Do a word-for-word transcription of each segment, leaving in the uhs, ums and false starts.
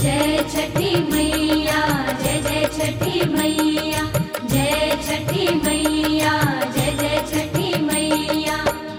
जय छठी मैया जय जय छठी मैया जय छठी मैया जय जय छठी मैया।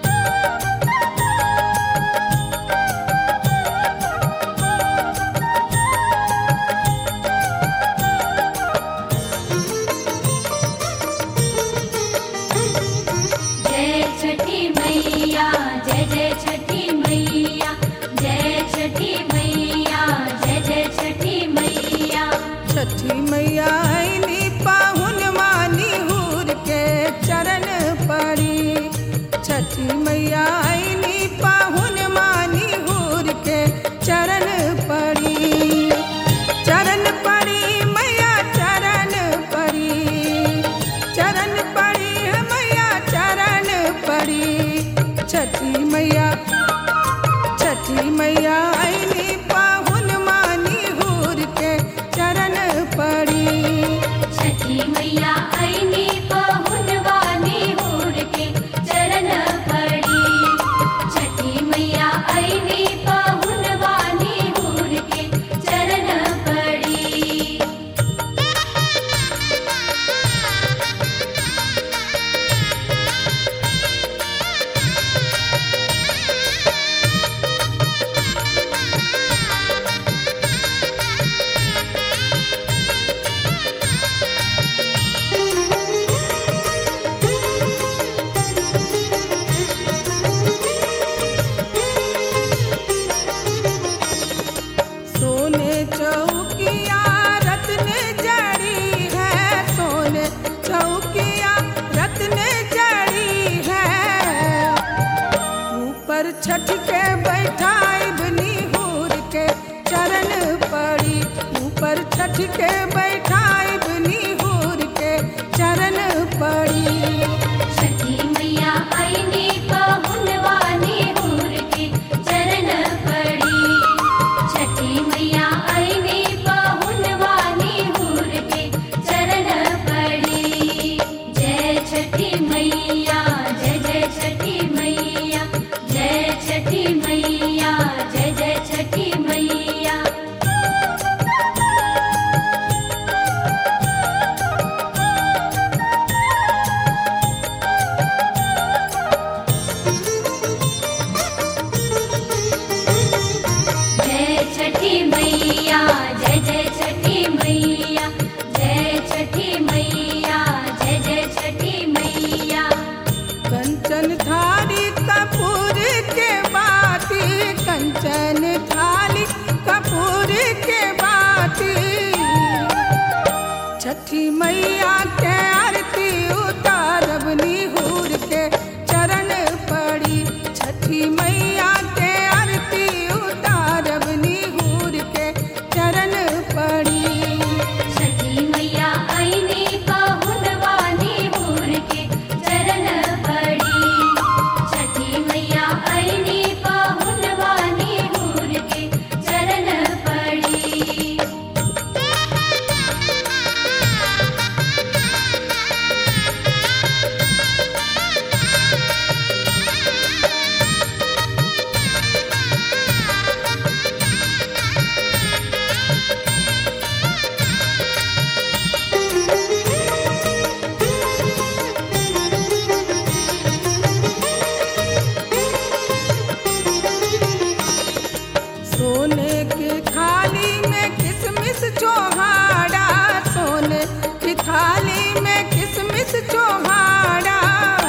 जय छठी मैया जय जय छठी मैया जय छठी मैया जय जय छठी मैया। छठी मैया आईनी पाहुन मानी हूर के चरण पड़ी। छठी मैया आईनी पाहुन मानी हूर के चरण पड़ी। चरण पड़ी मैया चरण पड़ी। चरण पड़ी मैया चरण पड़ी। छठी मैया छठी मैया आईनी पाहुन मानी हूर के चरण पड़ी। छठी मैया आईनी पाहुन वानी हूर के चरण पड़ी। छठी मैया आईनी पाहुन वानी हूर के चरण पड़ी। सोने चौकिया रत्न जड़ी है। सोने चौकिया रत्न जड़ी है। ऊपर छठ के बैठाई बनी हूर के चरण पड़ी। ऊपर छठ के बैठाई बनी हूर के चरण पड़ी। छठी मैया आईनी पाहुन वानी हूर के चरण पड़ी। छठी मैया आईनी पाहुन वानी हूर के चरण पड़ी। जय छठी मैया जय जय छठी मैया जय छठी मैया जय जय छठी मैया। जय छठी मैया जय जय छठी मैया जय छठी मैया जय जय छठी मैया। कंचन थाली कपूर के बाती। कंचन थाली कपूर के बाती। छठी मैया के आरती उतारब निहूर के चरण पड़ी। छठी मैया के आरती उतारब निहूर के चरण पड़ी। छठी मैया आईनी पाहुन वानी हूर के चरण पड़ी। छठी मैया आईनी पाहुन वानी हूर के चरण पड़ी। सोने की थाली में किसमिस चोहाड़ा। सोने की थाली में किसमिस चोहाड़ा।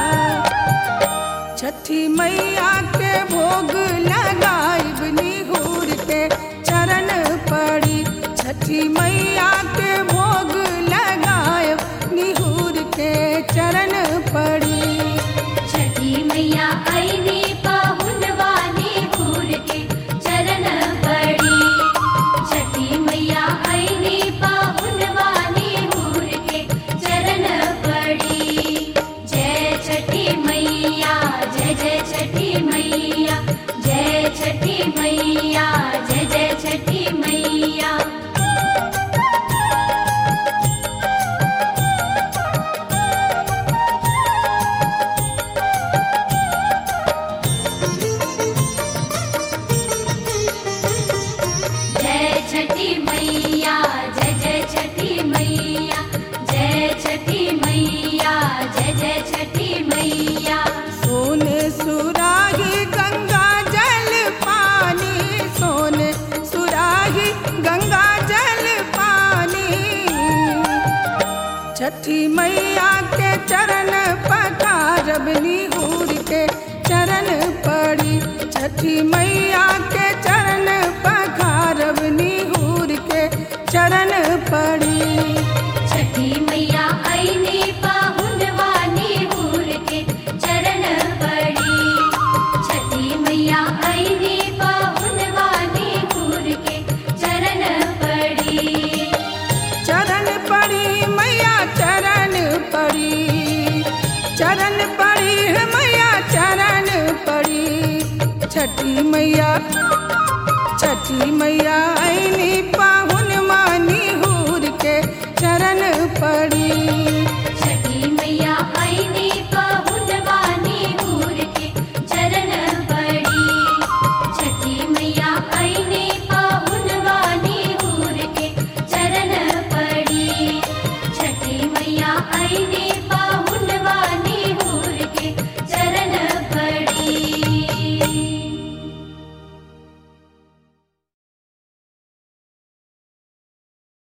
छठी मैया के भोग लगाइब निहूर के चरण पड़ी। छठी मैया के भोग लगाइब निहूर के चरण पड़ी। छठी मैया आईनी पाहुन वानी हूर के चरण पड़ी। छठी मैया आईनी पाहुन वानी हूर के चरण पड़ी। जय छठी मैया जय जय छठी मैया जय छठी मैया जय जय छठी मैया। छठी मैया जय जय छठी मैया जय छठी मैया जय जय छठी मैया। सोने सुराही गंगा जल पानी, सोने सुराही गंगा जल पानी, छठी मैया के चरण पखारब निहुर के चरण पड़ी, छठी मैया के चरण पखारब निहुर के चरण पड़ी। छठी मैया आईनी पाहुनवा निहुर के चरण पड़ी, छठी मैया आईनी पाहुनवा निहुर के चरण पड़ी। चरण पड़ी मैया चरण पड़ी, चरण पड़ी है मैया चरण पड़ी, छठी मैया छठी मैया आईनी पाहुन मानी हूर के चरण पड़ी। छठी मैया आईनी पाहुनवा निहुर के चरण पड़ी, छठी मैया आईनी पाहुनवा निहुर के चरण पड़ी, छठी मैया आईनी पाहुनवा निहुर के चरण